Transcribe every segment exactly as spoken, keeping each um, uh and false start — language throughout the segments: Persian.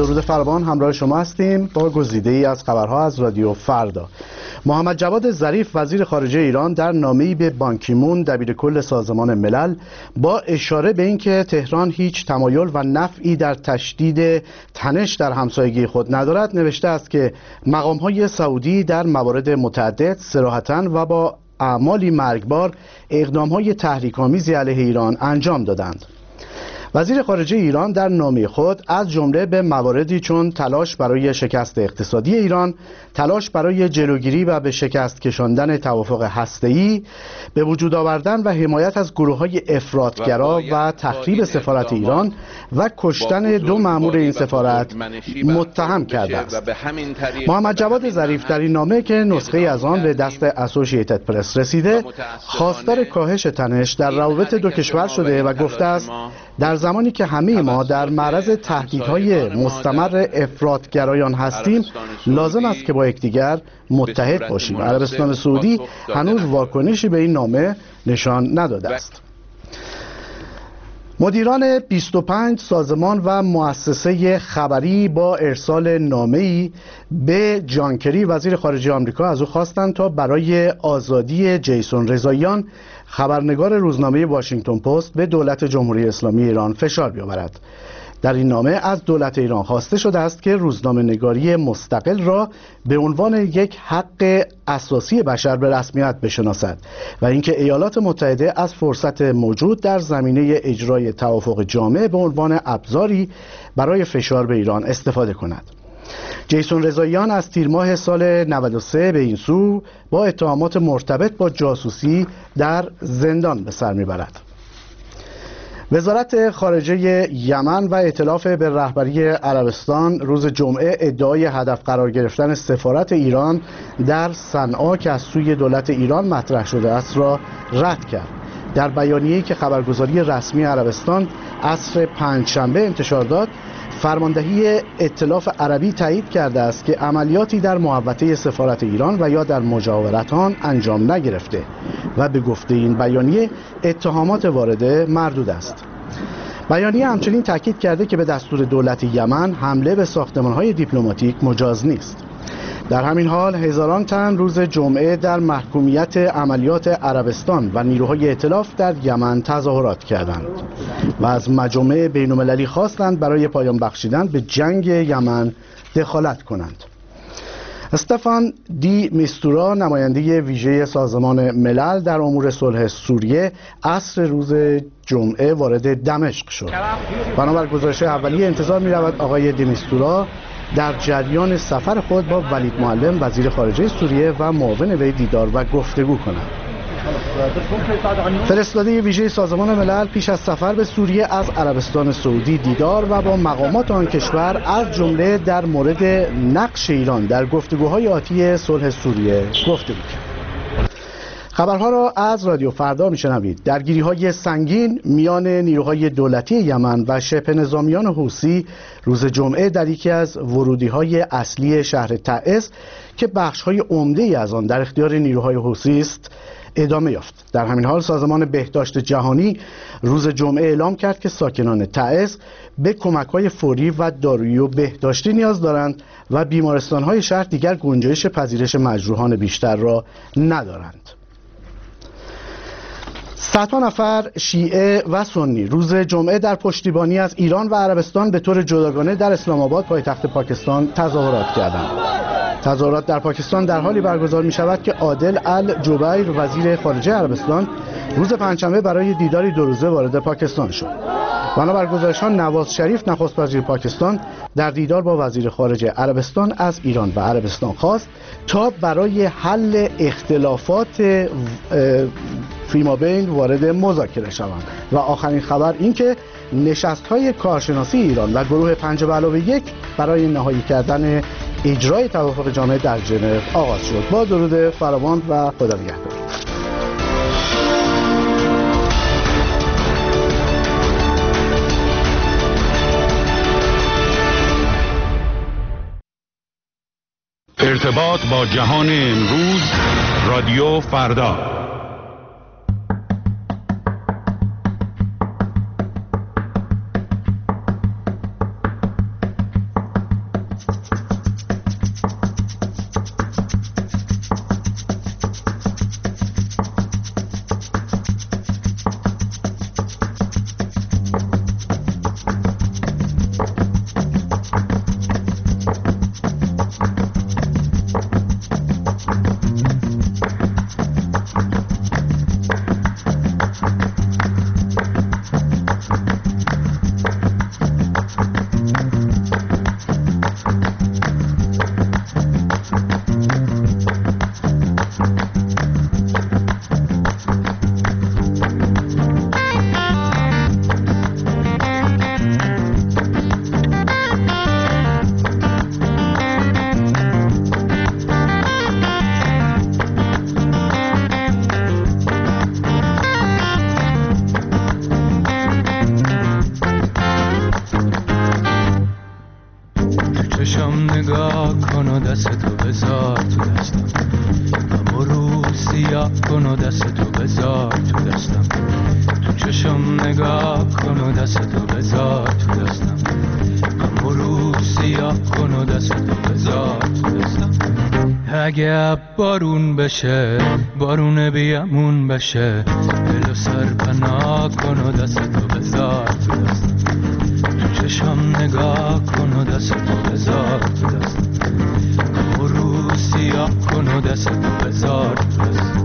درود فراوان، همراه شما هستیم با گزیده ای از خبرها از رادیو فردا. محمد جواد ظریف وزیر خارجه ایران در نامه‌ای به بان کی مون دبیر کل سازمان ملل با اشاره به اینکه تهران هیچ تمایل و نفعی در تشدید تنش در همسایگی خود ندارد نوشته است که مقام‌های سعودی در موارد متعدد صراحتاً و با اعمالی مرگبار اقدام‌های تحریک‌آمیزی علیه ایران انجام دادند. وزیر خارجه ایران در نامه خود از جمله به مواردی چون تلاش برای شکست اقتصادی ایران، تلاش برای جلوگیری و به شکست کشاندن توافق هسته‌ای، به وجود آوردن و حمایت از گروه‌های افراطگرا و تخریب سفارت ایران و کشتن دو مأمور این سفارت متهم کرده است. محمد جواد ظریف در این نامه که نسخه از آن به دست اسوسییتد پرس رسیده، خواستار کاهش تنش در روابط دو کشور شده و گفته است در زمانی که همه ما در معرض تهدیدهای مستمر افراطگرایان هستیم، لازم است که با یکدیگر متحد باشیم. عربستان سعودی هنوز واکنشی به این نامه نشان نداده است. مدیران بیست و پنج سازمان و مؤسسه خبری با ارسال نامه‌ای به جان کری وزیر خارجه آمریکا از او خواستند تا برای آزادی جیسون رضاییان خبرنگار روزنامه واشنگتن پست به دولت جمهوری اسلامی ایران فشار بیاورد. در این نامه از دولت ایران خواسته شده است که روزنامه نگاری مستقل را به عنوان یک حق اساسی بشر به رسمیت بشناسد و اینکه ایالات متحده از فرصت موجود در زمینه اجرای توافق جامع به عنوان ابزاری برای فشار به ایران استفاده کند. جیسون رضاییان از تیر ماه سال نود و سه به این سو با اتهامات مرتبط با جاسوسی در زندان به سر میبرد. وزارت خارجه یمن و ائتلاف به رهبری عربستان روز جمعه ادعای هدف قرار گرفتن سفارت ایران در صنعا که از سوی دولت ایران مطرح شده است را رد کرد. در بیانیه‌ای که خبرگزاری رسمی عربستان عصر پنجشنبه انتشار داد، فرماندهی ائتلاف عربی تایید کرده است که عملیاتی در محوطه سفارت ایران و یا در مجاورت آن انجام نگرفته و به گفته این بیانیه اتهامات وارده مردود است. بیانیه همچنین تاکید کرده که به دستور دولت یمن حمله به ساختمان‌های دیپلماتیک مجاز نیست. در همین حال هزاران تن روز جمعه در محکومیت عملیات عربستان و نیروهای ائتلاف در یمن تظاهرات کردند و از مجامع بین‌المللی خواستند برای پایان بخشیدن به جنگ یمن دخالت کنند. استفان دی میستورا نماینده ویژه سازمان ملل در امور صلح سوریه عصر روز جمعه وارد دمشق شد. بنابر گزارش اولیه انتظار می رود آقای دی میستورا در جریان سفر خود با ولید معلم وزیر خارجه سوریه و معاون وی دیدار و گفتگو کند. فرستاده ویژه سازمان ملل پیش از سفر به سوریه از عربستان سعودی دیدار و با مقامات آن کشور از جمله در مورد نقش ایران در گفتگوهای آتی صلح سوریه گفتگو کرد. خبرها را از رادیو فردا میشنوید. درگیری‌های سنگین میان نیروهای دولتی یمن و شبه نظامیان حوثی روز جمعه در یکی از ورودی‌های اصلی شهر تعز که بخش‌های عمده‌ای از آن در اختیار نیروهای حوثی است ادامه یافت. در همین حال سازمان بهداشت جهانی روز جمعه اعلام کرد که ساکنان تعز به کمک‌های فوری و دارویی و بهداشتی نیاز دارند و بیمارستان‌های شهر دیگر گنجایش پذیرش مجروحان بیشتر را ندارند. صدها نفر شیعه و سنی روز جمعه در پشتیبانی از ایران و عربستان به طور جداگانه در اسلام آباد پایتخت پاکستان تظاهرات کردند. تظاهرات در پاکستان در حالی برگزار می شود که عادل الجبیر وزیر خارجه عربستان روز پنجشنبه برای دیداری دو روزه وارد پاکستان شد. بنابر گزارش‌ها نواز شریف نخست وزیر پاکستان در دیدار با وزیر خارجه عربستان از ایران و عربستان خواست تا برای حل اختلافات فیمابین وارد مذاکره شوند و آخرین خبر این که نشست‌های کارشناسی ایران و گروه پنج به علاوه یک برای نهایی کردن اجرای توافق جامع در ژنو آغاز شد. با درود فراوان و خدا نگهدار. ارتباط با جهان امروز، رادیو فردا. چشم نگاه کن و دست تو بذار تو دستم، اما رو سیاه کن و دست تو بذار تو دستم. تو چشم نگاه کن و دست تو بذار تو دستم، اما رو سیاه کن و دست تو بذار تو دستم. اگه بارون بشه بارون بیامون بشه، دل و سر پناه کن و دست تو بذار تو دستم. تو چشم نگاه کن و دست تو بذار تو دستم، اما رو سیاه کن و دست تو بذار تو دستم.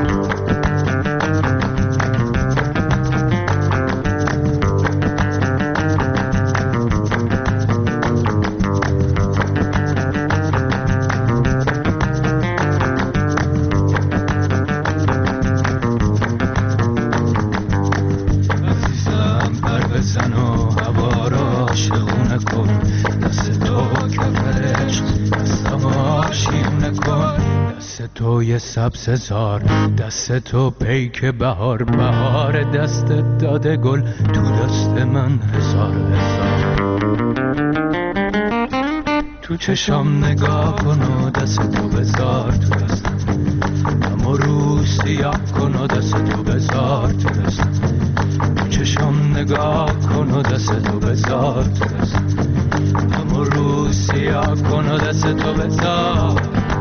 توی سبز زار دست تو پیک بهار، بهار دست داده گل تو دست من هزار هزار. تو چشم نگاه کن و دست تو بذار تو دستم، اما رو سیاه کن و دست تو بذار تو دستم. تو چشم نگاه کن و دست تو بذار تو دستم، اما رو سیاه کن و دست تو بذار.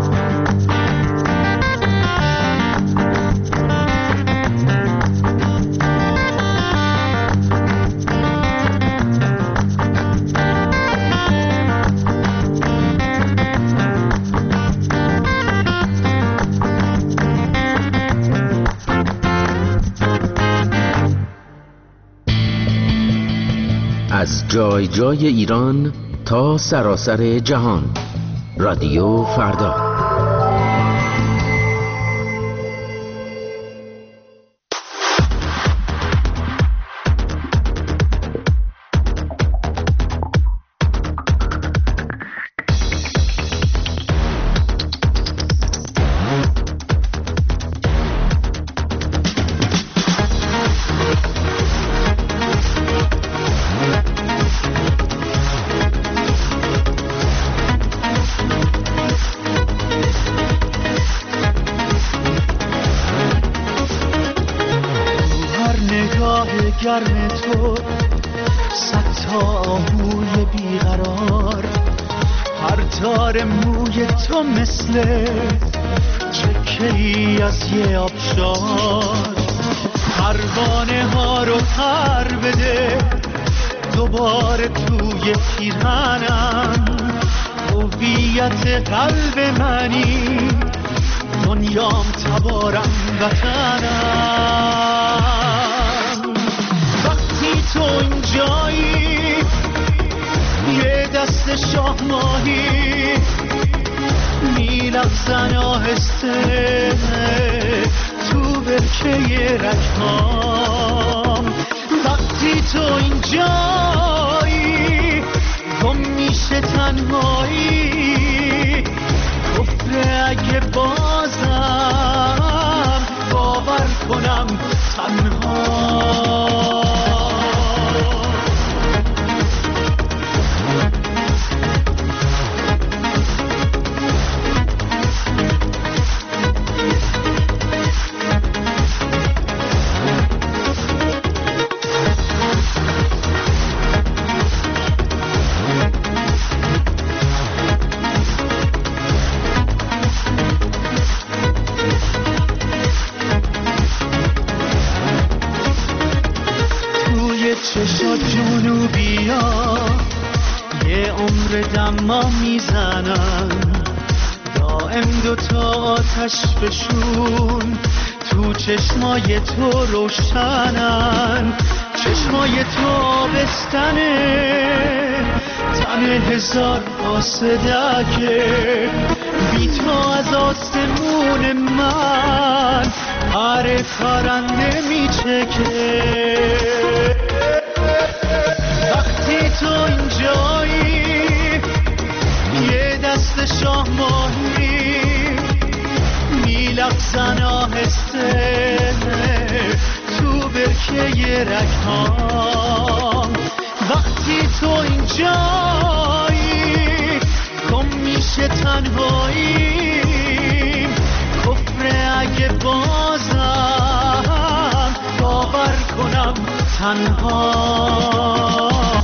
از جای جای ایران تا سراسر جهان، رادیو فردا. گرم تو صد تا آهوی بیقرار، هر تار موی تو مثل چکه‌ای از یه آبشار. پروانه ها رو پر بده دوباره توی پیرهنم، هویت قلب منی دنیام تبارم وطنم. تو اینجایی یه دست شاه ماهی میلغزن آهسته تو برکه رگهام. وقتی تو اینجایی گم میشه تنهایی، کفره اگه بازم باور کنم تنها. چشا جنوبیا یه عمر دما میزنن، دائم دوتا آتش بشون تو چشمای تو روشنن. چشمای تو آبستنه تن هزار آسدگه، بی تو از آسمون من هر پرنده میچکه. وقتی تو اینجایی یه دست شاه ماهی میلغزن آهسته تو برکه رگهام. وقتی تو اینجایی تنهاییم کفر اگه بازم باور کنم تنها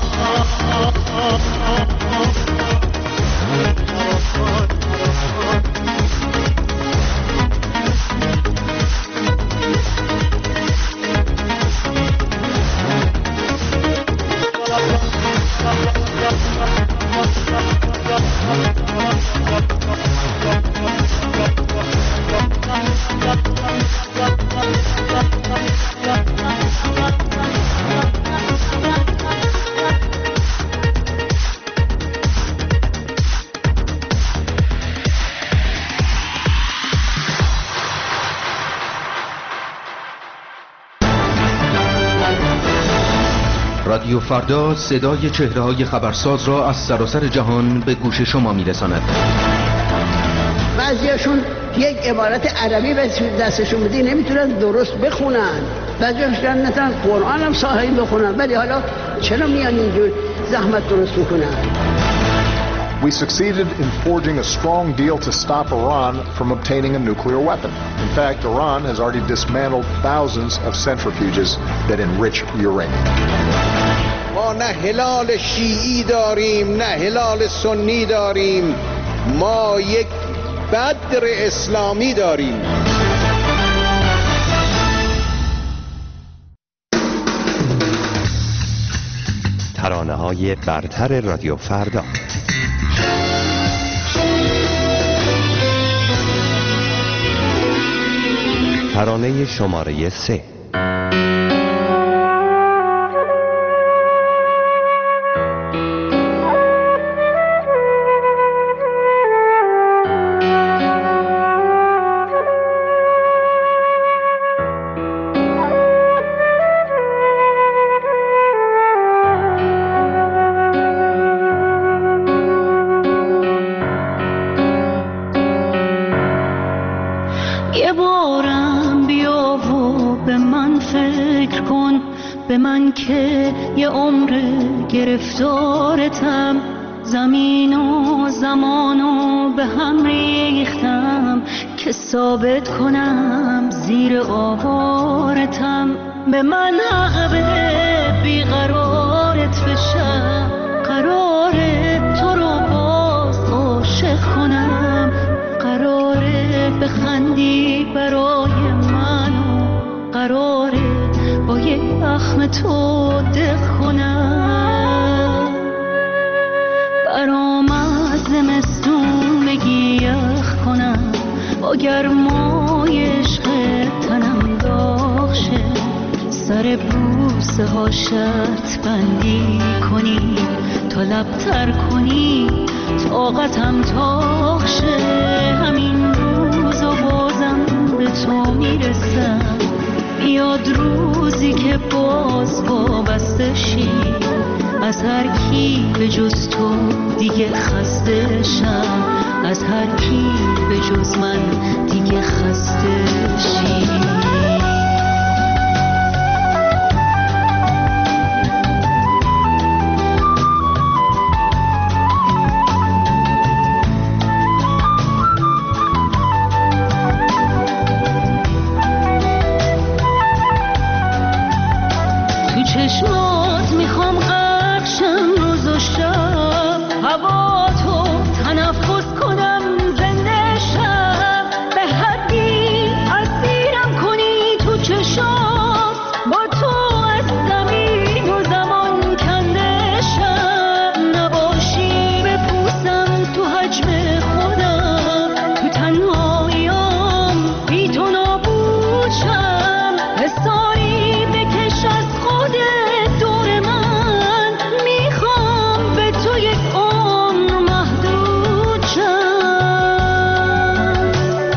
رادیو فردا صدای چهره‌های خبرساز را از سراسر جهان به گوش شما می‌رساند. بعضیاشون یک عبارت عربی به دستشون بدی نمیتونن درست بخونن، بعضیاشون نتونن قرآن هم صحیح بخونن، ولی حالا چرا میان اینجور زحمت درست میکنن؟ We succeeded in forging a strong deal to stop Iran from obtaining a nuclear weapon. In fact, Iran has already dismantled thousands of centrifuges that enrich uranium. ما نه هلال شیعی داریم نه هلال سنی داریم، ما یک بدر اسلامی داریم. ترانه‌های برتر رادیو فردا. ترانه شماره سه. که یه عمر گرفتارتم، زمین و زمانو به هم ریختم که ثابت کنم زیر آوارتم. به من حق بده بیقرارت بشم، قراره تو رو باز عاشق کنم، قراره بخندی برای منو، قراره با یک اخم تو دق کنم. برام از زمستون بگی یخ کنم، با گرمای عشق تنم داغ شه، سر بوسه ها شرط بندی کنی، تا لبتر کنی طاقتم تاق شه. همین روز و بازم به تو میرسم، یاد روزی که باز وابسته شی، از هر کی به جز تو دیگه خسته شم، از هر کی به جز من دیگه خسته شی. چشمات میخوام غرق شم روز و شب، هوا تو تنفس کنم زنده شم، به حدی اسیرم کنی تو چشات، با تو از زمین و زمان کنده شم، نباشی بپوسم تو حجم خودم، تو تنهاییام بی تو نابود شم، حساری بکش از دور من، میخوام به تو یک عمر محدود شم.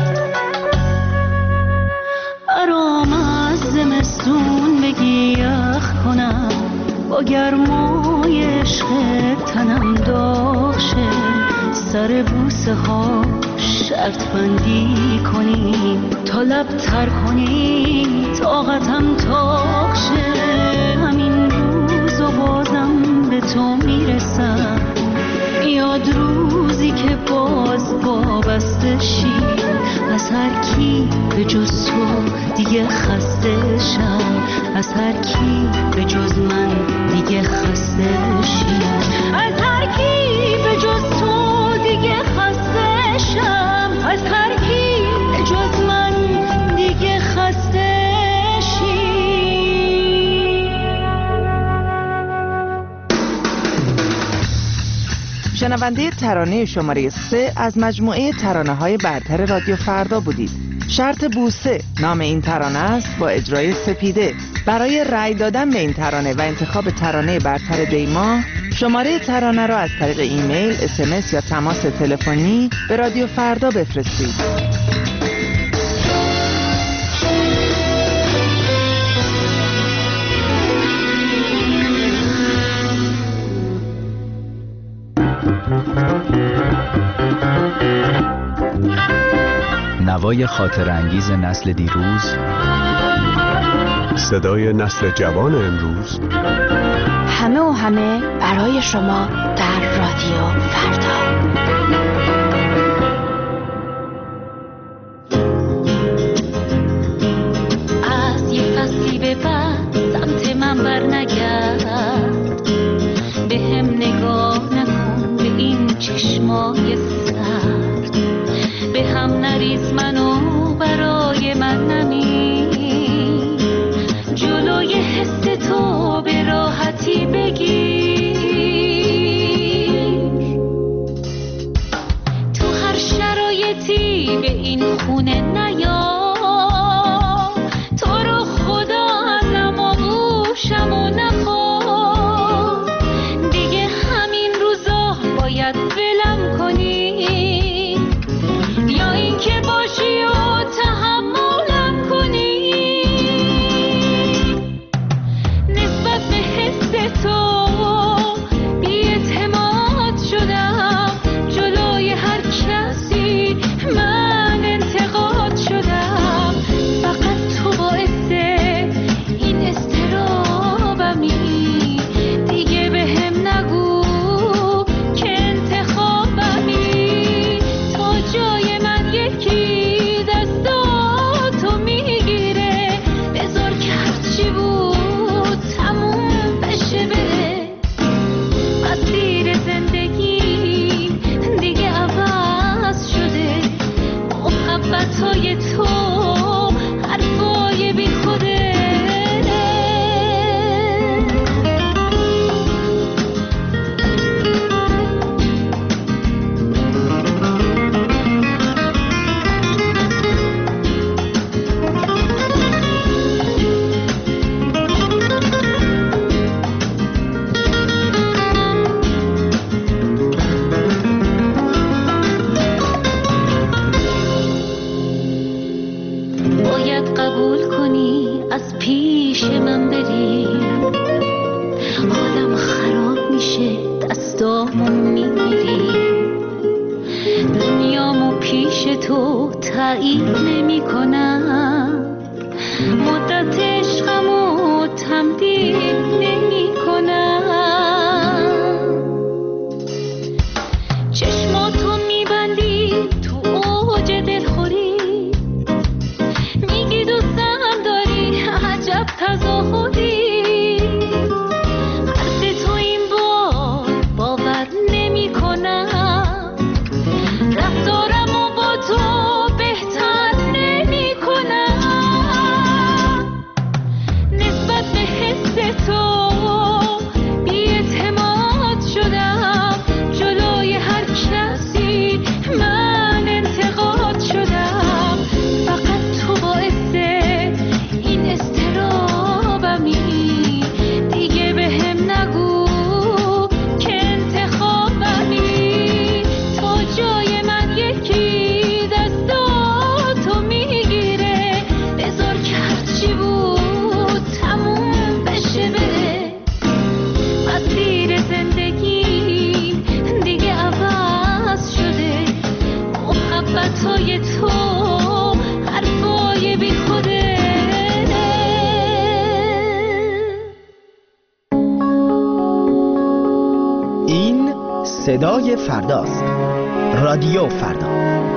برام از زمستون بگی یخ کنم، با گرمای عشق تنم داغ شه، سر بوسه ها شرط بندی کنی، تا لبتر کنی طاقتم تاق شه. همین روز و بازم به تو میرسم، یاد روزی که باز وابسته شی، از هر کی به جز تو دیگه خسته شم، از هر کی به جز من دیگه خسته شی، از هر کی به جز تو دیگه خسته شم، از هر کی به جز من دیگه خسته شی. شنونده ترانه شماره سه از مجموعه ترانه های برتر رادیو فردا بودید. شرط بوسه نام این ترانه است با اجرای سپیده. برای رأی دادن به این ترانه و انتخاب ترانه برتر دیما، شماره ترانه را از طریق ایمیل، اس ام اس یا تماس تلفنی به رادیو فردا بفرستید. نوای خاطر انگیز نسل دیروز، صدای نسل جوان امروز، همه و همه برای شما در رادیو فردا. از یه فصلی به بعد سمت من بر نگرد، به هم نگاه نکن به این چشمای سرد، به هم نریز منو برای من نمی، جلوی حس تو به راحتی بگیر، تو هر شرایطی به این خونه نیا، تو رو خدا ازم آغوشم و نخواه، دیگه همین روزا باید ولم کنی، یا این که باشی و تحملم کنی، نسبت به حس تو بی‌اعتماد شدم، جلوی هر کسی من انتقاد شدم، فقط تو باعث این اضطرابمی، دیگه به هم نگو که انتخابمی، تا جای من یکی دستاتو میگیره، بذار که هرچی بود تموم بشه بره، مسیر زندگی دیگه عوض شده، محبتهای تو حرفای بی خوده. باید قبول کنی از پیش من بری، حالم خراب میشه دستامو میگیری، دنیامو پیش تو تایید نمی کنم، مدت عشقمو تمدید نمی کنم، چشماتو میبندی تو اوج دلخوری، میگی دوستم داری عجب تظاهری، حرف تو این بار باور نمی کنم، رفتارمو با تو بهتر نمی کنم، نسبت به حس تو بی‌اعتماد شدم، جلوی هر کسی من انتقاد شدم، فقط تو باعث این اضطرابمی، دیگه به هم نگو که انتخابمی، تا جای من یکی دستاتو میگیره، بذار که هرچی بود تموم بشه بره، مسیر زندگی دیگه عوض شده، محبتهای تو حرفای بی خوده. این صدای فرداست، رادیو فردا.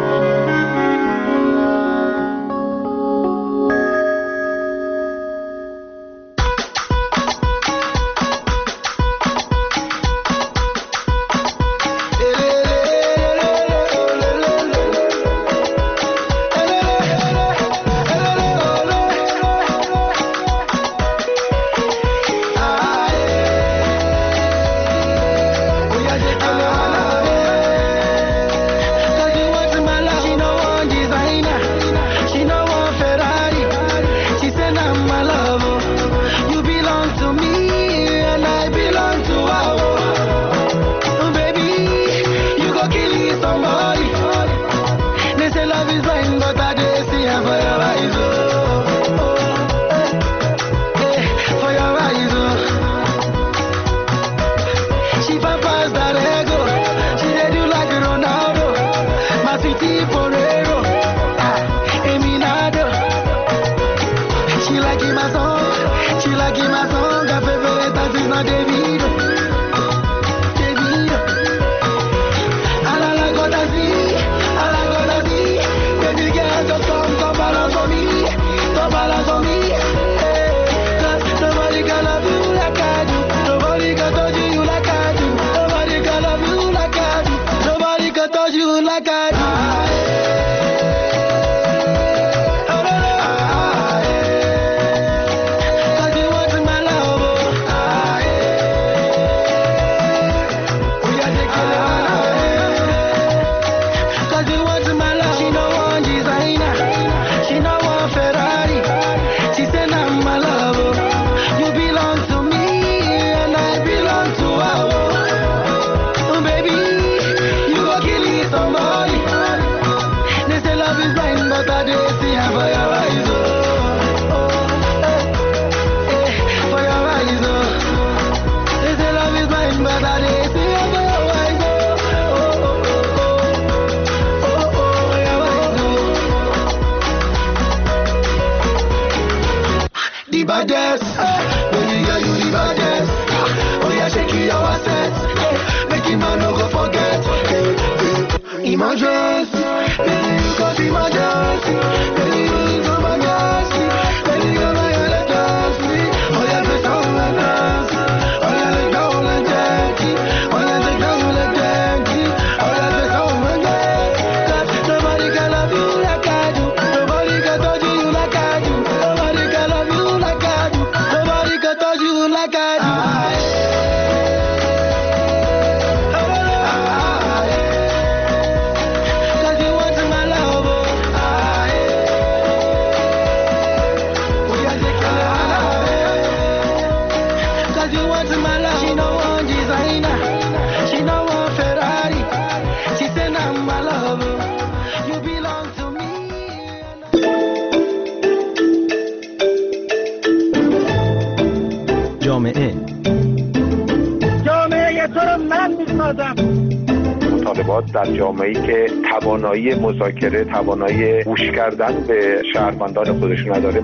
مطالبات در جامعه‌ای که توانایی مذاکره، توانایی گوش کردن به شهروندان خودشون نداره.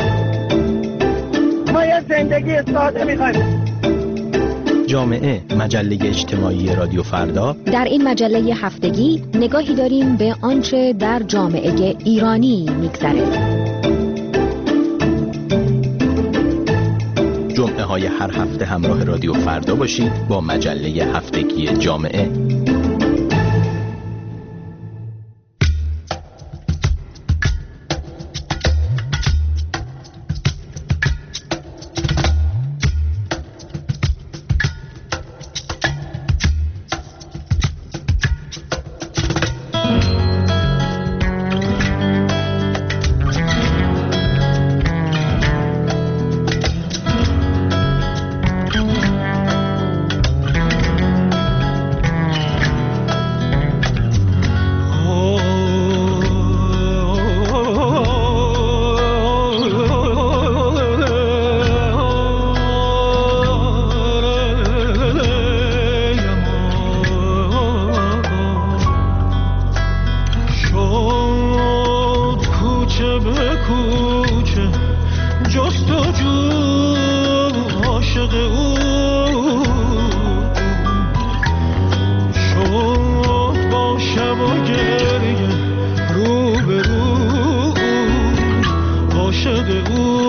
ما یه زندگی ساده می‌خوایم. جامعه، مجله اجتماعی رادیو فردا. در این مجله هفتگی نگاهی داریم به آنچه در جامعه ایرانی می‌گذره. جمعه های هر هفته همراه رادیو فردا باشید با مجله هفتگی جامعه. شد با شب شب و گریه رو به رو عاشق او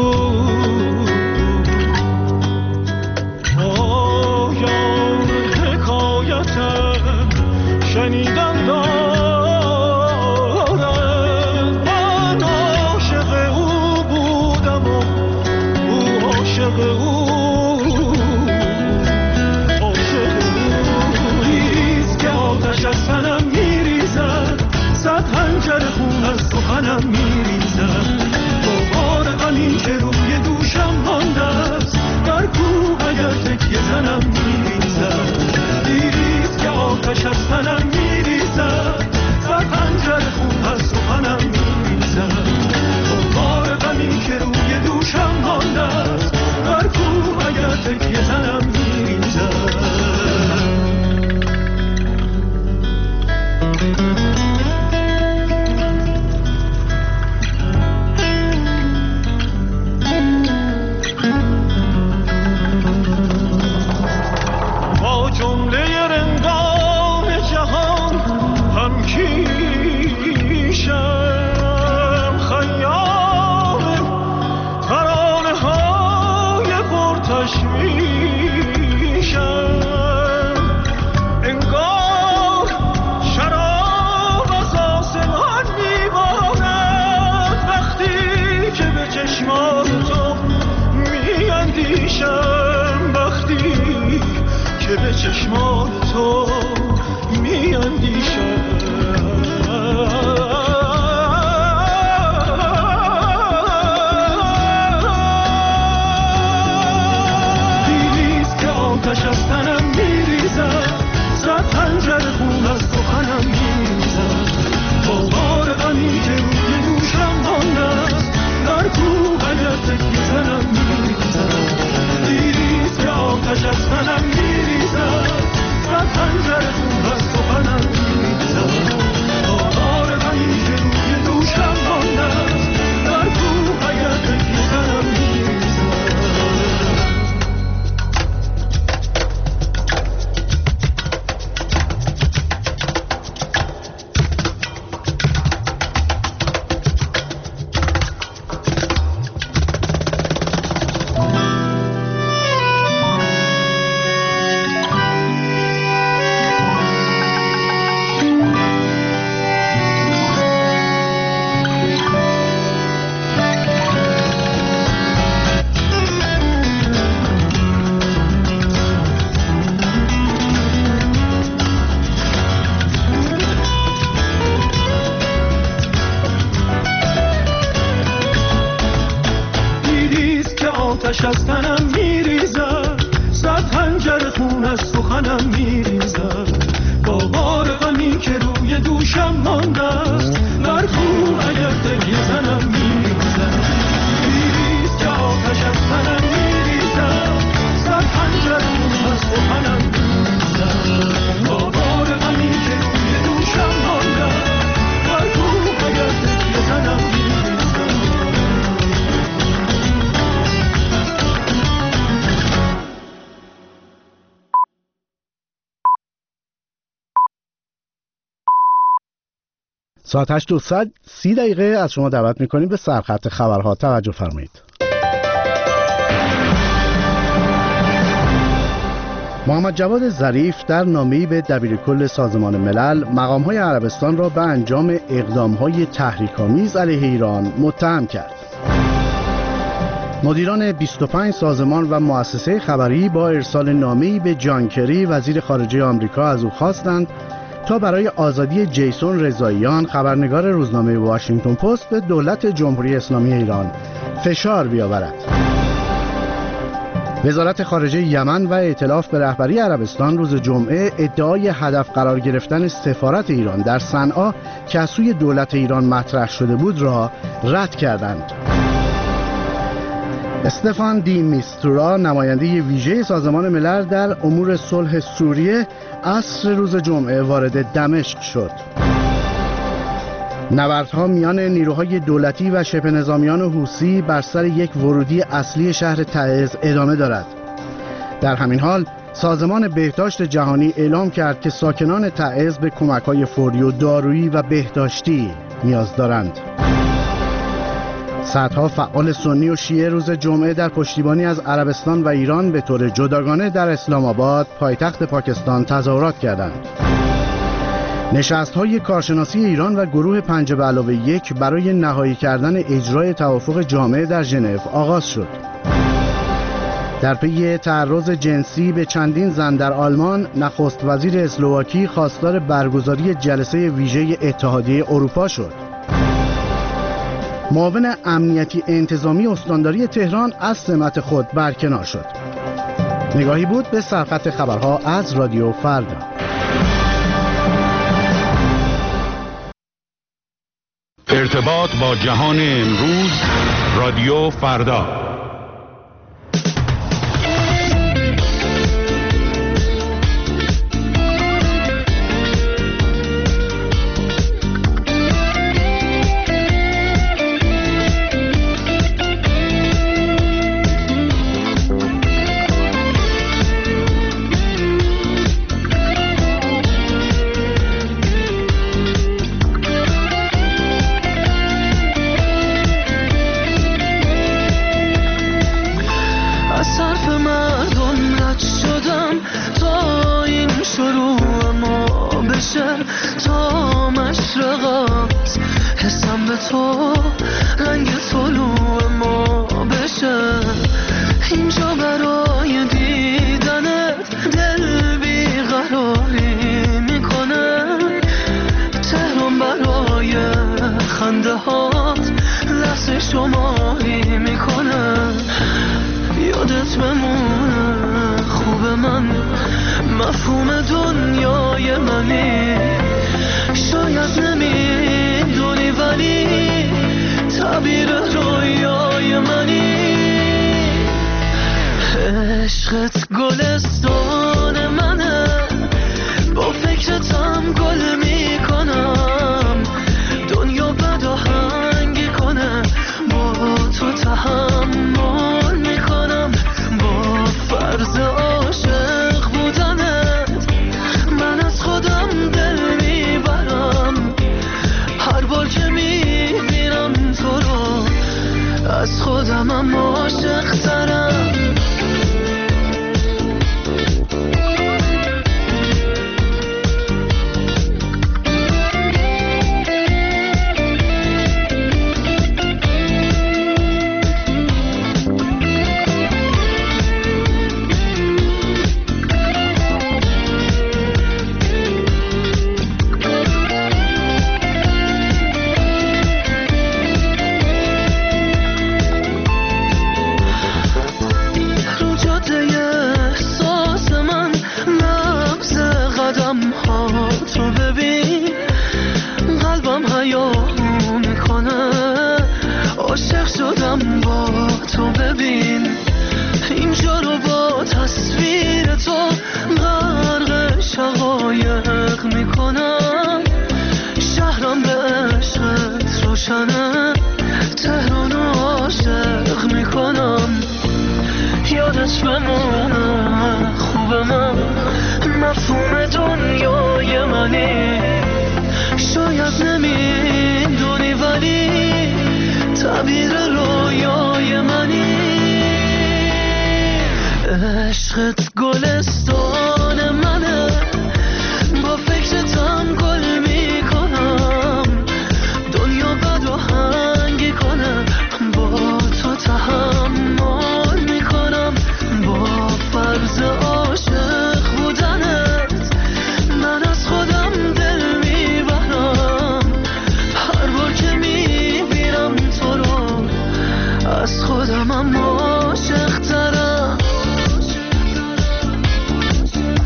پایان حکایتم شنیدن دارم من عاشق او بودم و او عاشق او از تنم میریزد صد خنجر خون از سخنم میریزد بار غمی که روی دوشم مانده است در کوه اگر تکیه زنم میریزد دیریست که آتش از تنم میریزد صد خنجر خون از سخنم میریزد بار غمی که روی دوشم مانده است در کوه اگر تکیه زنم میریزد. با جمله رندان جهان هم کیشم خیام ترانه های پرتشویشم انگار شراب از آسمان میبارد وقتی که به چشمان تو میاندیشم وقتی که به چشمان تو میاندیشم دیریست که آتش از تنم میریزد صد خنجر خون از سخنم میریزد با بار غمی که روی دوشم مانده است در کوه اگر تکیه زنم میریزد دیریست که آتش از تنم میریزد صد خنجر خون از سخنم میریزد با بار غمی که روی دوشم مانده است در کوه اگر تکیه زنم میریزد. آتش از تنم میریزد صد خنجر خون از سخنم میریزد با بار غمی که روی دوشم مانده است در کوه اگر تکیه زنم میریزد دیریست که آتش از تنم میریزد صد خنجر خون از سخنم میریزد با بار غمی که روی دوشم مانده است در کوه اگر تکیه زنم میریزد. ساعت هشت و سی دقیقه از شما دعوت میکنیم به سرخط خبرها توجه فرمایید. محمد جواد ظریف در نامه‌ای به دبیرکل سازمان ملل مقام‌های عربستان را به انجام اقدام‌های تحریک‌آمیز علیه ایران متهم کرد. مدیران بیست و پنج سازمان و مؤسسه خبری با ارسال نامه‌ای به جان کری وزیر خارجه آمریکا از او خواستند تا برای آزادی جیسون رضاییان خبرنگار روزنامه واشنگتن پست به دولت جمهوری اسلامی ایران فشار بیاورد. وزارت خارجه یمن و ائتلاف به رهبری عربستان روز جمعه ادعای هدف قرار گرفتن سفارت ایران در صنعا که از سوی دولت ایران مطرح شده بود را رد کردند. استفان دی میستورا نماینده ویژه سازمان ملل در امور صلح سوریه عصر روز جمعه وارد دمشق شد. نبردها میان نیروهای دولتی و شبه نظامیان حوثی بر سر یک ورودی اصلی شهر تعز ادامه دارد. در همین حال سازمان بهداشت جهانی اعلام کرد که ساکنان تعز به کمک‌های فوری و دارویی و بهداشتی نیاز دارند. صدها فعال سنی و شیعه روز جمعه در پشتیبانی از عربستان و ایران به طور جداگانه در اسلام آباد، پایتخت پاکستان، تظاهرات کردند. نشست‌های کارشناسی ایران و گروه پنج به علاوه یک برای نهایی کردن اجرای توافق جامع در ژنو آغاز شد. در پی تعرض جنسی به چندین زن در آلمان، نخست وزیر اسلواکی خواستار برگزاری جلسه ویژه اتحادیه اروپا شد. معاون امنیتی انتظامی استانداری تهران از سمت خود برکنار شد. نگاهی بود به سرخط خبرها از رادیو فردا. ارتباط با جهان امروز، رادیو فردا. تا مشرقات حسم به تو رنگ طلوع ما بشه، اینجا برای دیدنت دل بیقراری میکنه، تهران برای خنده هات لحظه شماری میکنه، یادت بمونه خوب من مفهوم دنیای منی، شاید نمیدونی ولی تعبیر رویای منی، عشقت گلستان منه، با فکرتم گل میکنم، دنیا بد و هنگی کنه، با تو تحمل میکنم، با فرض عاشق بودنت من از خودم دل میبرم، هر بار که میبینم تو رو از خودمم عاشق ترم. عشقت گلستان منه، با فکرتم گل میکنم، دنیا بد و هنگی کنه، با تو تحمل میکنم، با فرض عاشق بودنت من از خودم دل میبرم، هر بار که میبینم تو رو از خودمم عاشق ترم.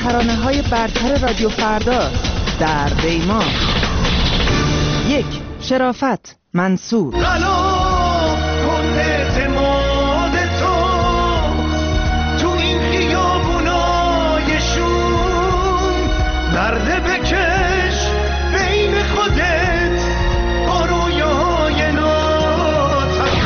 ترانه‌های برتر رادیو فردا در دیما. یک، شرافت، منصور. غلاف کن اعتماد تو تو این خیابونای شوم، درده بکش بین خودت با رویاهای ناتمام.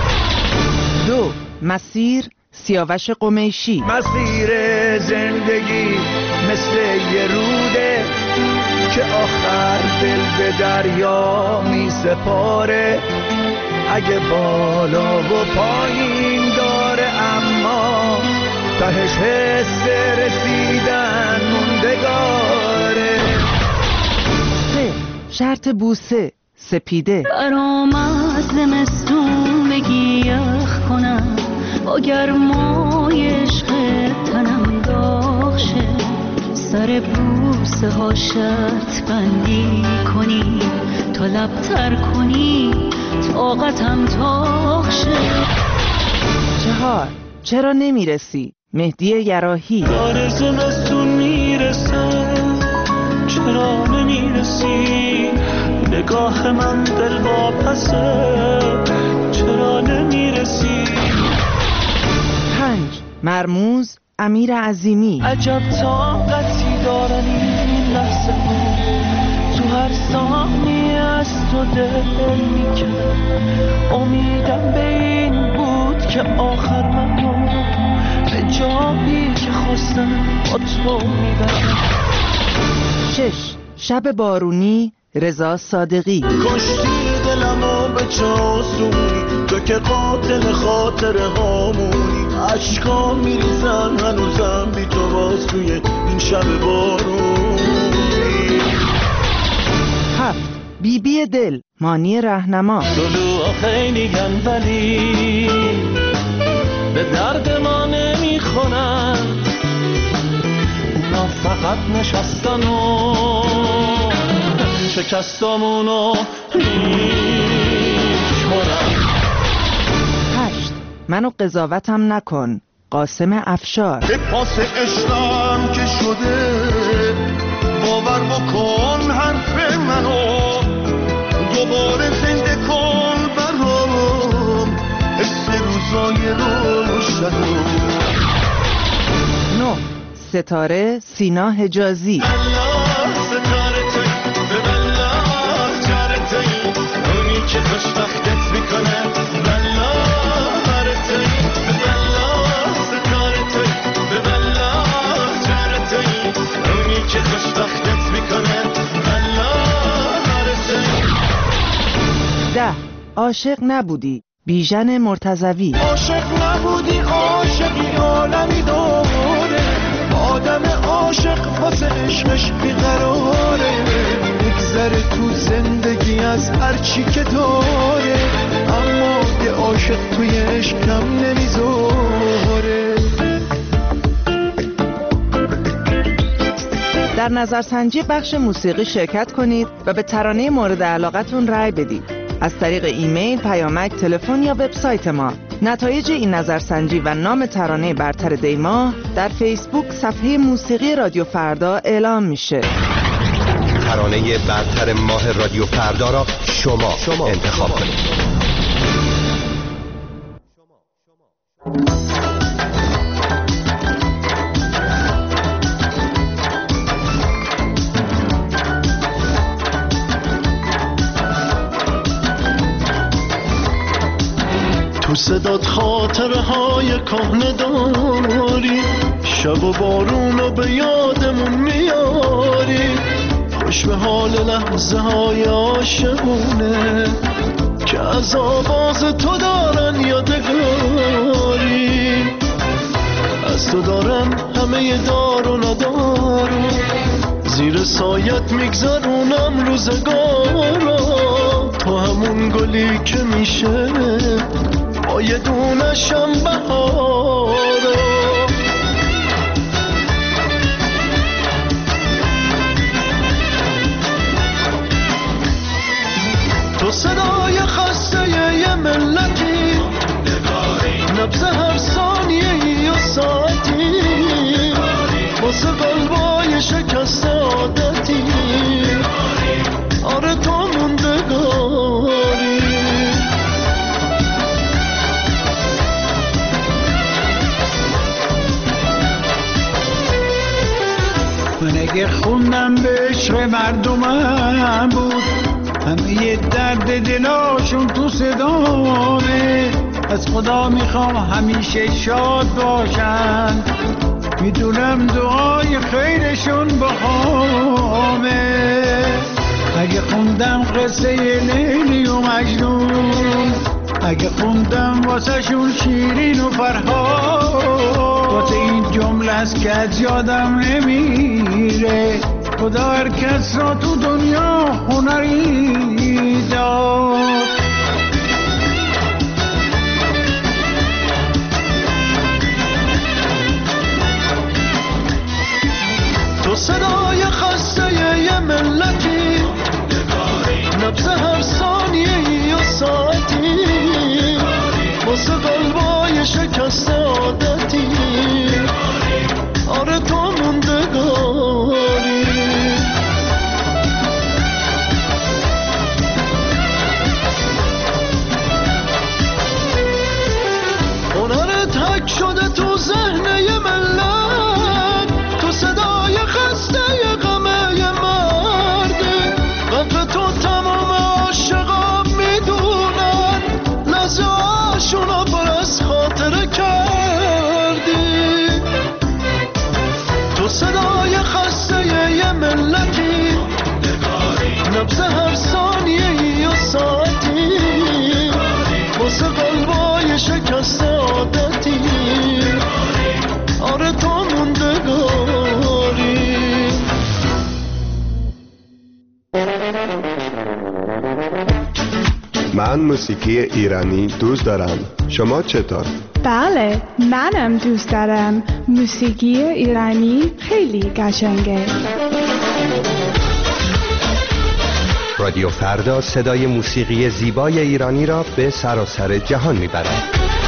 دو، مسیر، سیاوش قمیشی. مسیر زندگی مثل یه روده که آخر دل به دریا می سپاره، اگه بالا و پایین داره اما تهش حس رسیدن موندگاره. سه، شرط بوسه، سپیده. برام از زمستون بگی یخ کنم، با گرمای عشق تنم داغ شه، سر بوسه ها شرط بندی کنی تا لبتر کنی طاقتم تاق شه. چهار، چرا نمیرسی، مهدی یراحی. داره زمستون میرسه چرا نمیرسی، نگاه من دل واپسه چرا نمیرسی. پنج، مرموز، امیر عظیمی. عجب طاقتی دارن این لحظه ها، تو هر ثانیه از تو دل میکنه، امیدم به این بود که آخر من رو به جایی که خواستم با تو میبرم. شش، شب بارونی، رضا صادقی. کشتی دلمو به چاسونی، تو که قاتل خاطر هامونی، عشقا میریزن هنوزم بی تو باز توی این شب بارونی. هفت، بی بی دل، مانی رهنما. طلوع خیلی گن ولی به درد ما نمیخورن، اونا فقط نشستن و شکستامونو میشمارن. هشت، منو قضاوتم نکن، قاسم افشار. به پاس عشقم که شده باور بکن حرف منو، دوباره زنده کن برام حس روزای روشنو. نه، ستاره، سینا حجازی. ستاره توی به بلا جاره توی اونی که خوشبختت میکنه، بلا هره توی به بلا ستاره توی به بلا جاره توی اونی که خوشبختت میکنه، بلا هره توی. ده، عاشق نبودی، بیژن مرتضوی. عاشق نبودی عاشقی عالمی داره، آدم عاشق واسه عشقش بیقراره، میگذره تو زندگی از هرچی که داره، اما یه عاشق توی عشقم نمیذاره. در نظرسنجی بخش موسیقی شرکت کنید و به ترانه مورد علاقتون رأی بدید. از طریق ایمیل، پیامک، تلفن یا وبسایت ما. نتایج این نظرسنجی و نام ترانه برتر دیما در فیسبوک صفحه موسیقی رادیو فردا اعلام میشه. ترانه برتر ماه رادیو فردا را شما, شما انتخاب کنید. تو صدات خاطره های کهنه داری، شب و بارونو به یادمون میاری، خوش به حال لحظه های عاشقونه که از آواز تو دارن یادگاری، از تو دارن همه دار و ندارو، زیر سایت میگذرونم روزگارا، تو همون گلی که میشه با یه دونشم بهارا. تو صدای خسته یه ملتی، نبض هر ثانیه یا ساعتی، واسه قلب جونم به عشق مردمم بود، همه یه درد دلاشون تو صدامه. از خدا میخوام همیشه شاد باشن، میدونم دعای خیرشون بخوامه. اگه خوندم قصه لیلی و مجنون، اگه خوندم واسه شون شیرین و فرهاد، واسه این جمله است که از یادم نمیره. خدا هر کس را تو دنیا هنری داد. تو صدای خسته یه ملتی، نبض هر ثانیه یا ساعتی، واسه قلبای شکسته عادتی. آره تو موندگاری، هنرت حک شده تو ذهن یه ملت، تو صدای خسته یه غمه یه مرده. قدر تو تمام عاشقا میدونن، لحظه هاشونا پر از خاطره کردی. تو صدای خسته یه ملتی، نبض هر ثانیه یا ساعتی، واسه قلبای شکسته عادتی. آره تو موندگاری. من موسیقی ایرانی دوست دارم. شما چطور؟ بله، منم دوست دارم. موسیقی ایرانی خیلی قشنگه. رادیو فردا صدای موسیقی زیبای ایرانی را به سراسر جهان میبرد.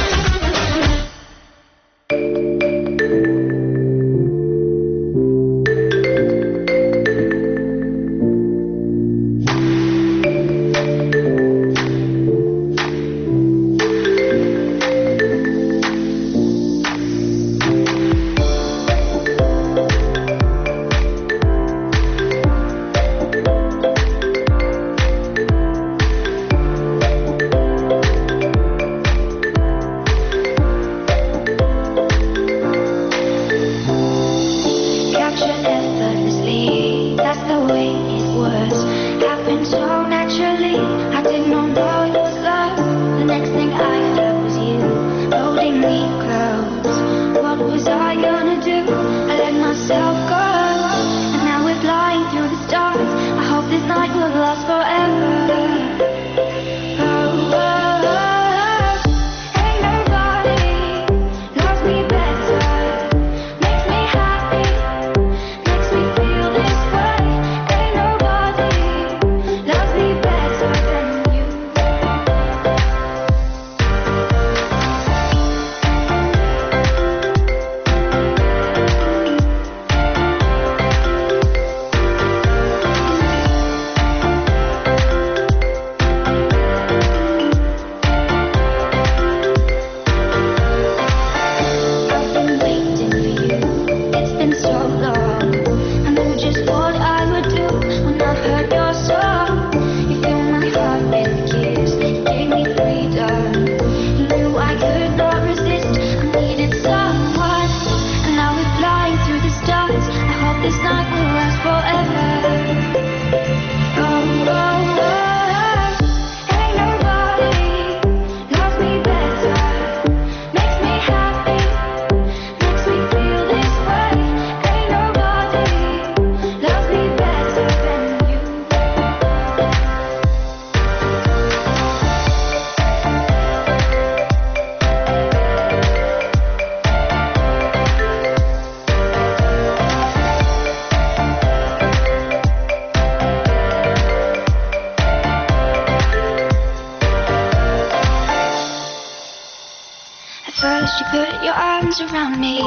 First you put your arms around me,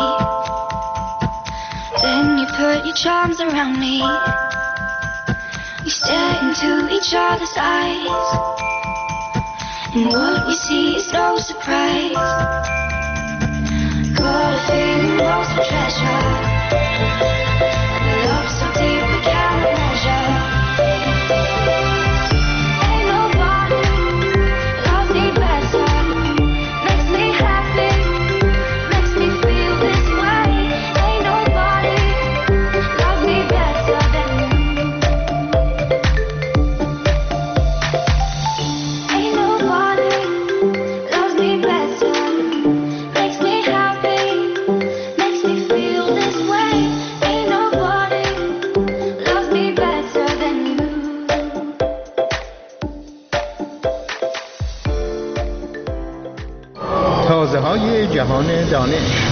then you put your charms around me. We stare into each other's eyes, and what we see is no surprise. Got a feeling lost for treasure, and a love so deep we can't حوزه‌های جهان دانش.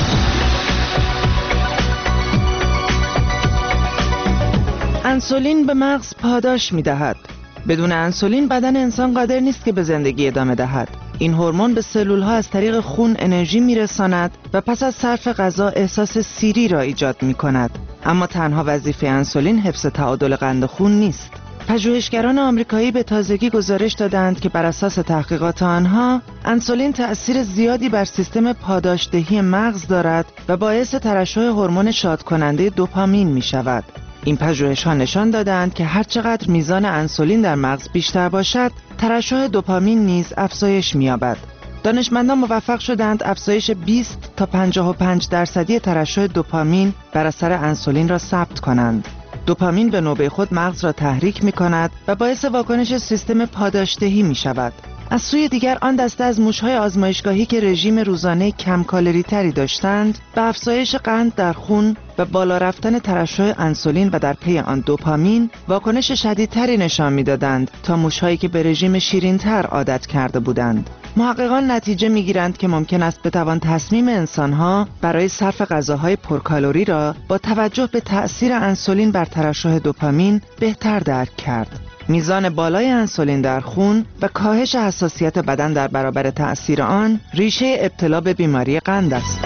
انسولین به مغز پاداش می‌دهد. بدون انسولین بدن انسان قادر نیست که به زندگی ادامه دهد. این هورمون به سلول‌ها از طریق خون انرژی می‌رساند و پس از صرف غذا احساس سیری را ایجاد می‌کند. اما تنها وظیفه انسولین حفظ تعادل قند خون نیست. پژوهشگران آمریکایی به تازگی گزارش دادند که بر اساس تحقیقات آنها انسولین تأثیر زیادی بر سیستم پاداشدهی مغز دارد و باعث ترشح هورمون شادکننده دوپامین می‌شود. این پژوهش‌ها نشان دادند که هر چقدر میزان انسولین در مغز بیشتر باشد، ترشح دوپامین نیز افزایش می‌یابد. دانشمندان موفق شدند افزایش بیست تا پنجاه و پنج درصدی ترشح دوپامین بر اثر انسولین را ثبت کنند. دوپامین به نوبه خود مغز را تحریک می‌کند و باعث واکنش سیستم پاداشدهی می‌شود. از سوی دیگر آن دسته از موش‌های آزمایشگاهی که رژیم روزانه کم کالری تری داشتند، به افزایش قند در خون و بالا رفتن ترشح انسولین و در پی آن دوپامین واکنش شدیدتری نشان می‌دادند تا موش‌هایی که به رژیم شیرین‌تر عادت کرده بودند. محققان نتیجه می‌گیرند که ممکن است بتوان تصمیم انسان‌ها برای صرف غذاهای پرکالری را با توجه به تأثیر انسولین بر ترشح دوپامین بهتر درک کرد. میزان بالای انسولین در خون و کاهش حساسیت بدن در برابر تأثیر آن ریشه ابتلا به بیماری قند است.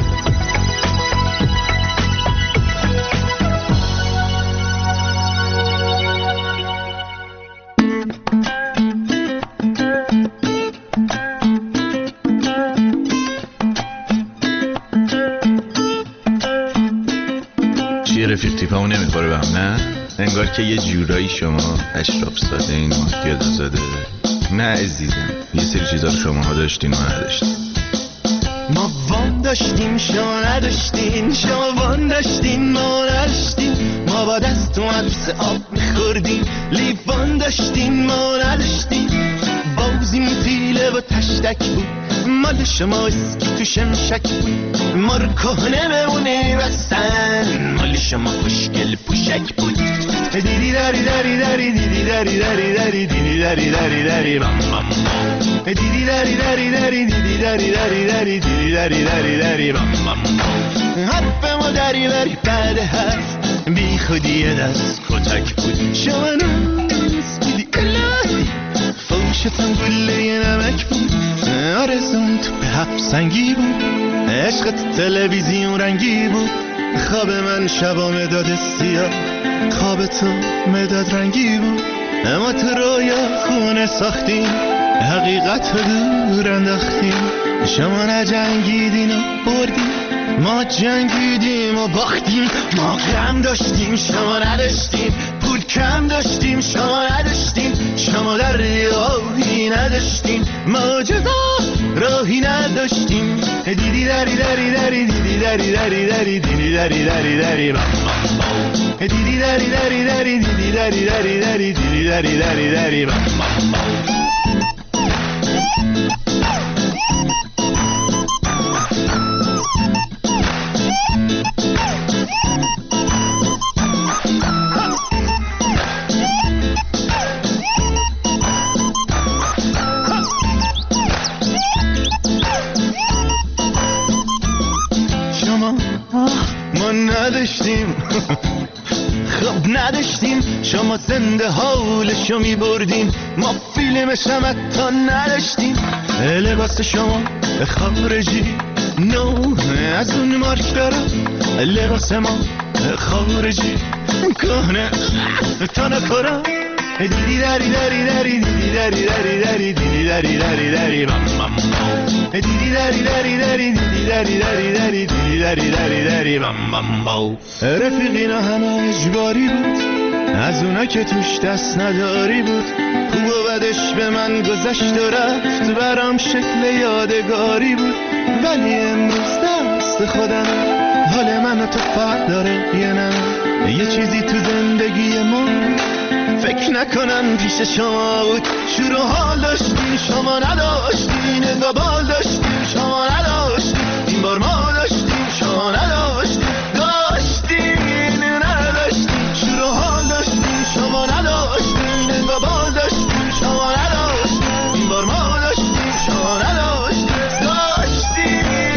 چیه رفیق تیپمون نمیخوره به هم نه؟ انگار که یه جورایی شما اشراف ساده این مهدی زاده. نه عزیزم، یه سری چیزا رو شماها داشتین و نداشتین. ما وان داشتیم شما نداشتین، شما وان داشتین ما نداشتین. ما با دست تو مدرسه آب میخوردیم، لیوان داشتین ما نداشتین. بازیم پیله و تشتک بود، مال شما اسکی تو شمشک بود. ما رو کهنه بمونه بستن، مال شما خوشگل پوشک بود. دیدی داری داری داری دیدی داری داری داری دیدی داری داری داری بام بام. دیدی داری داری داری دیدی داری داری داری دیدی داری داری داری بام بام. حرف ما داری بری بعد حرف بی خودی دست کتک بود. شما نوز بیدی الهی فوشتم گله نمک بود. آرزون تو به حب سنگی بود، عشقت تلویزیون رنگی بود. خواب من شبا مداد سیاه، خواب تو مداد رنگی بود. اما تو رویا خونه ساختیم، حقیقت رو دور انداختیم. شما نجنگیدین و بردیم، ما جنگیدیم و باختیم. ما غم داشتیم شما نداشتیم، پول کم داشتیم شما نداشتیم. شما در راهی نداشتیم، ما جدا راهی نداشتیم. دیدی داری داری داری دیدی داری داری داری دیدی داری داری داری بام بام. دیدی داری داری داری دیدی داری داری داری دیدی داری داری داری بام بام. نداشتیم خب نداشتیم. شما زنده حالشو می بردیم، ما فیلم شمتا نداشتیم. لباس شما خارجی نو از اون مارک دارم، لباس ما خارجی کهنه تا نکرم. دیدی داری داری داری دیدی داری داری داری دیدی داری داری داری بام بام. دیدی داری داری داری دیدی داری داری داری دیدی داری داری داری بام بام بام. رفیقینا همه اجباری بود، از اونا که توش دست نداری بود. خوب و بدش به من گذشت و رفت، برام شکل یادگاری بود. ولی امروز دست خودم، حال من و تو فرق داره یه نه. یه چیزی تو زندگی ما فکر نکنم پیش شما بود. شروع حال داشتیم شما نداشتین، انگابال داشتیم شما نداشتین. این بار ما داشتیم شما نداشتین، داشتین نداشتین. شروع حال داشتیم شما نداشتین، انگابال داشتیم شما نداشتین. این بار ما داشتیم شما نداشتین، داشتین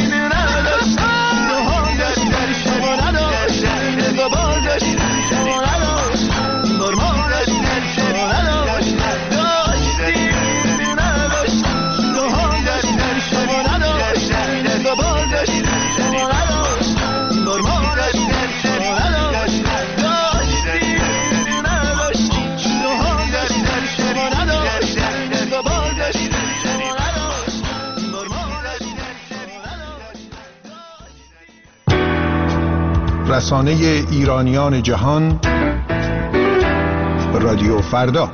رسانه ایرانیان جهان، رادیو فردا.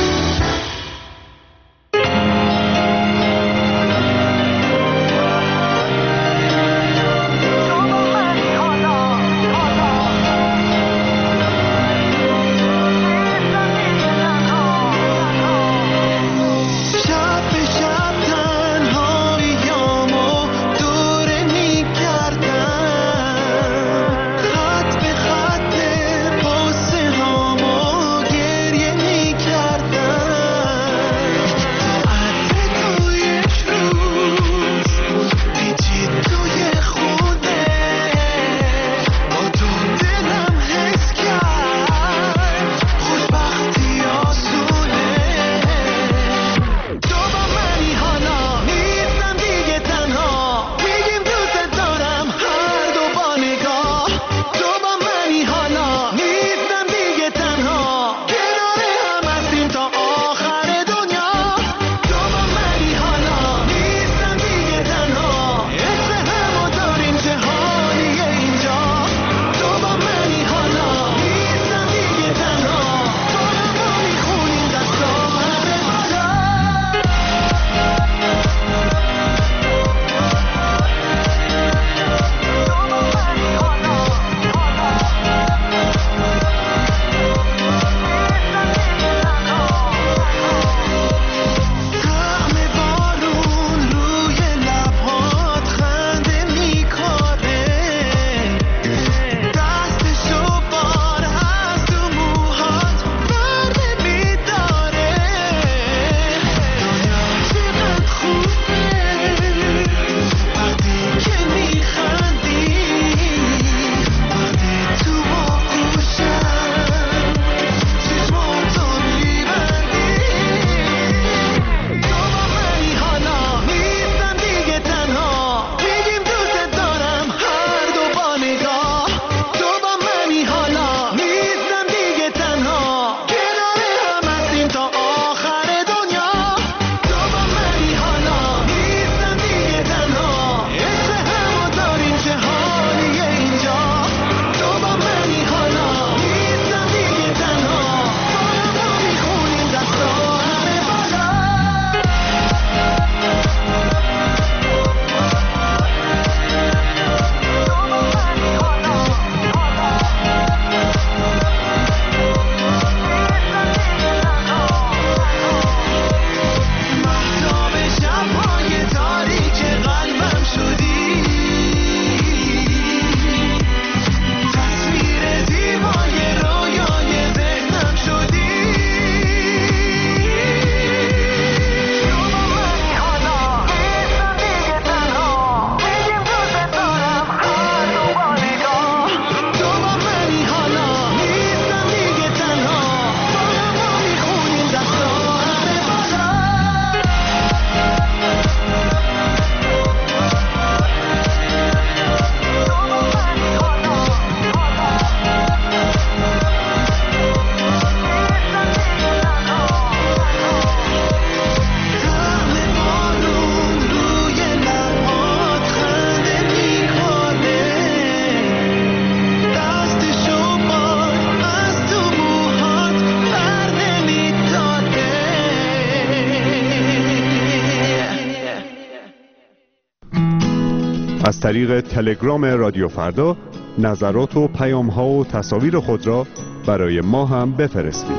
از طریق تلگرام رادیو فردا نظرات و پیام‌ها و تصاویر خود را برای ما هم بفرستید.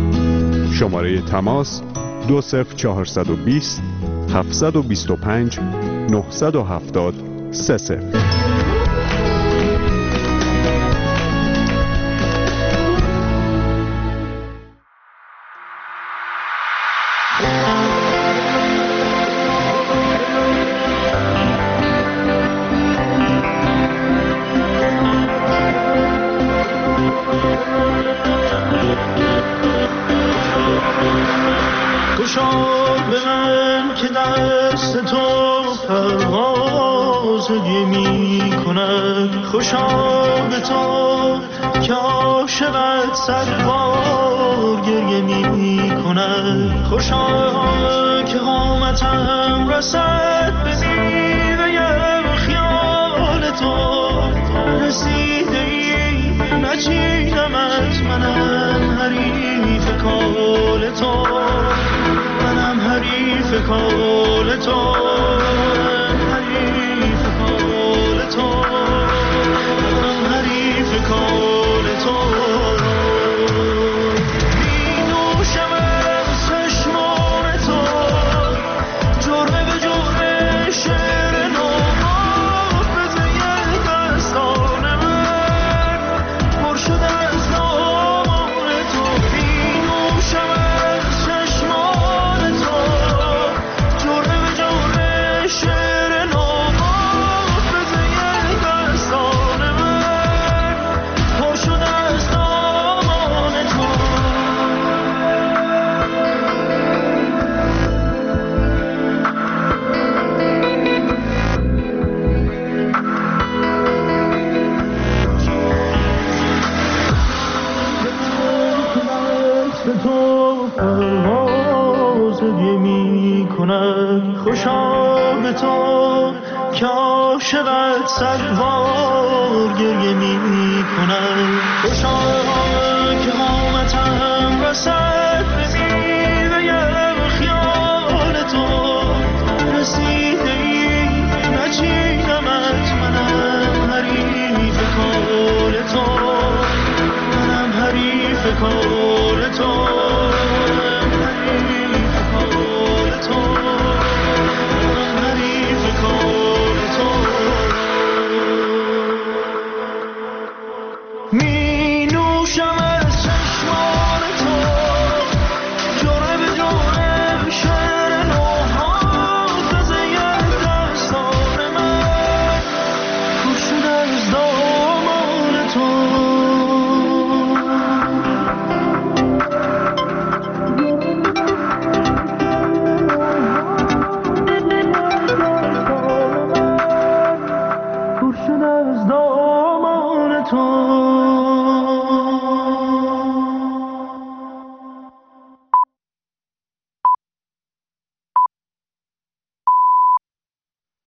شماره تماس دو صفر چهارصد و بیست هفتصد و بیست و پنج نهصد و هفتاد سه صفر. خوشا به تو که عاشقت صد بار گریه می کند، خوشا که قامتم رسد به میوه خیال تو، رسیده ای کال تو، منم حریف کال تو، حریف کال تو، منم حریف کال تو. می نوشم از چشمان تو، جرعه به جرعه شعر نو، حافظه دستان من پر شده از نام تو. می نوشم از چشمان تو، جرعه به جرعه شعر نو، حافظه دستان من پر شده از نام تو. دست تو پرواز می کند، خوشا به تو که عاشقت صد بار گریه می کند. خوشا که قامتم رسد به میوه خیال تو، رسیده ای نچیدمت، منم حریف کال تو، منم حریف کال